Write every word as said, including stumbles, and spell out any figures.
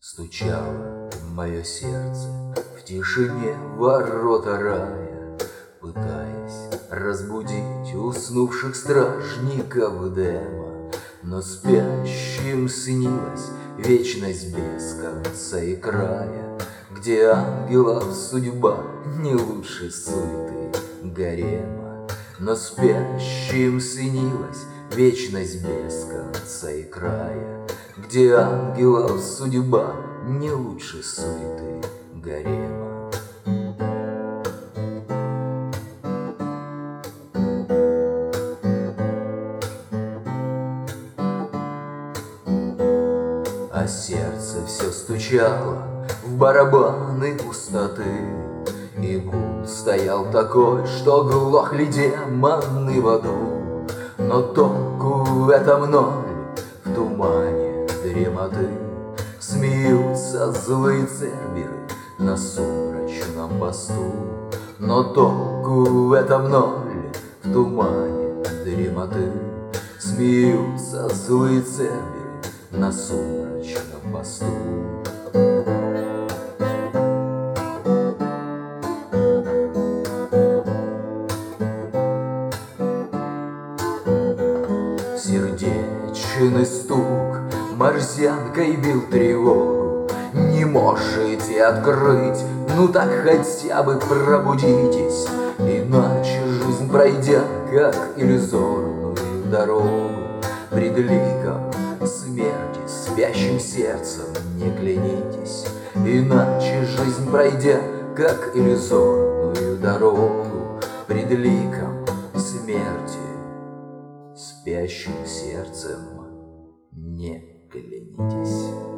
Стучало мое сердце в тишине ворота рая, пытаясь разбудить уснувших стражников дема. Но спящим снилась вечность без конца и края, где ангелов судьба не лучше суеты гарема. Но спящим снилась вечность без конца и края, где ангелов судьба не лучше суеты гарема. А сердце все стучало в барабаны пустоты, и гул стоял такой, что глохли демоны в аду. Но толку в этом ноль, в тумане дремоты смеются злые церберы на сумрачном посту. Но толку в этом ноль, в тумане дремоты смеются злые церберы на сумрачном посту. Сердечный стук морзянкой бил тревогу. Не можете открыть, ну так хотя бы пробудитесь, иначе жизнь, пройдя как иллюзорную дорогу, пред ликом смерти спящим сердцем не клянитесь, иначе жизнь, пройдя как иллюзорную дорогу, пред ликом смерти спящим сердцем не клянитесь.